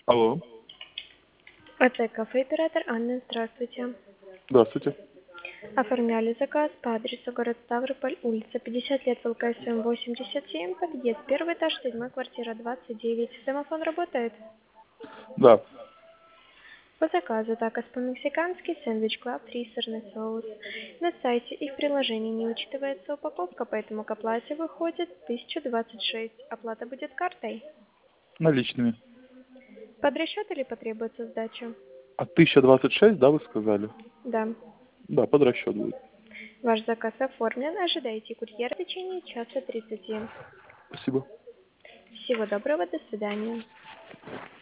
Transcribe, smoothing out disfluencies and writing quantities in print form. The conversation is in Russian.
Алло. АТ «Кафе Император». Анна, здравствуйте. Здравствуйте. Оформляли заказ по адресу город Ставрополь, улица 50 лет, ВЛКСМ 87, подъезд, первый этаж, 7 квартира 29. Домофон работает? Да. По заказу такос по-мексикански, сэндвич клаб, 3 сырный соус. На сайте и в приложении не учитывается упаковка, поэтому к оплате выходит 1026. Оплата будет картой. Наличными. Под расчет или потребуется сдача? А 1026, да, вы сказали? Да. Да, под расчет будет. Ваш заказ оформлен. Ожидайте курьера в течение часа 30. Спасибо. Всего доброго, до свидания.